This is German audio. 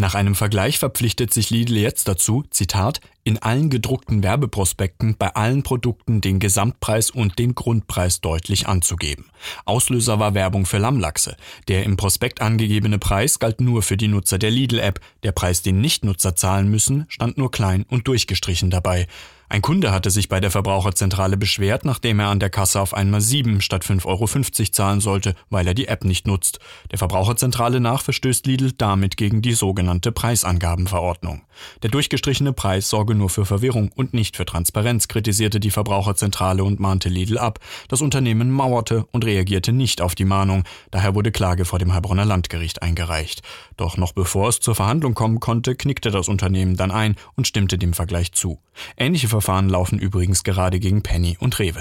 Nach einem Vergleich verpflichtet sich Lidl jetzt dazu, Zitat, in allen gedruckten Werbeprospekten bei allen Produkten den Gesamtpreis und den Grundpreis deutlich anzugeben. Auslöser war Werbung für Lammlachse. Der im Prospekt angegebene Preis galt nur für die Nutzer der Lidl-App. Der Preis, den Nichtnutzer zahlen müssen, stand nur klein und durchgestrichen dabei. Ein Kunde hatte sich bei der Verbraucherzentrale beschwert, nachdem er an der Kasse auf einmal 7 statt 5,50 € zahlen sollte, weil er die App nicht nutzt. Der Verbraucherzentrale nach verstößt Lidl damit gegen die sogenannte Preisangabenverordnung. Der durchgestrichene Preis sorge nur für Verwirrung und nicht für Transparenz, kritisierte die Verbraucherzentrale und mahnte Lidl ab. Das Unternehmen mauerte und reagierte nicht auf die Mahnung. Daher wurde Klage vor dem Heilbronner Landgericht eingereicht. Doch noch bevor es zur Verhandlung kommen konnte, knickte das Unternehmen dann ein und stimmte dem Vergleich zu. Ähnliche Verfahren laufen übrigens gerade gegen Penny und Rewe.